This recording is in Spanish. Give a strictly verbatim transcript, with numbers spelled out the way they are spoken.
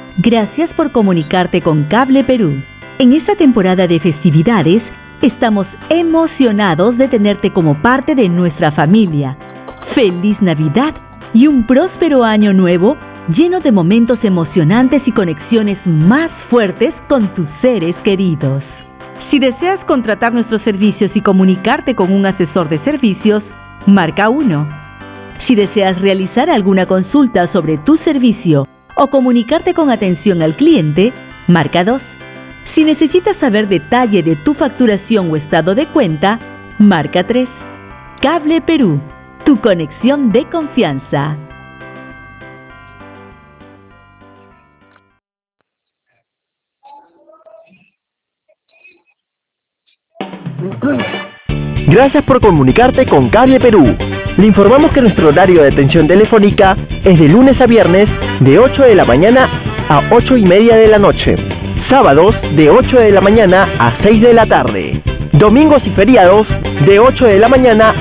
Gracias por comunicarte con Cable Perú. En esta temporada de festividades, estamos emocionados de tenerte como parte de nuestra familia. ¡Feliz Navidad y un próspero año nuevo lleno de momentos emocionantes y conexiones más fuertes con tus seres queridos! Si deseas contratar nuestros servicios y comunicarte con un asesor de servicios, marca uno. Si deseas realizar alguna consulta sobre tu servicio o comunicarte con atención al cliente, marca dos. Si necesitas saber detalle de tu facturación o estado de cuenta, marca tres. Cable Perú, tu conexión de confianza. Gracias por comunicarte con Cable Perú. Le informamos que nuestro horario de atención telefónica es de lunes a viernes de ocho de la mañana a ocho y media de la noche. Sábados de ocho de la mañana a seis de la tarde. Domingos y feriados de ocho de la mañana